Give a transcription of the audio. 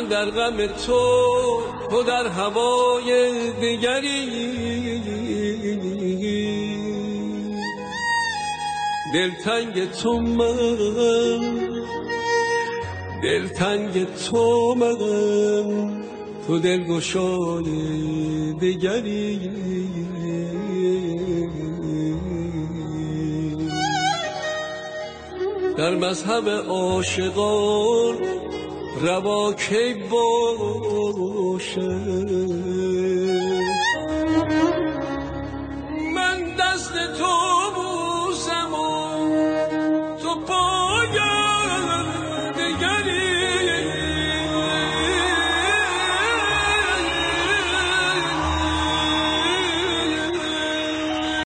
در غم تو در هوای دیگری، دلتنگ تو من، دلتنگ تو من، تو دلگشای دیگری. در مذهب عاشقان روا کی باشه، من دست تو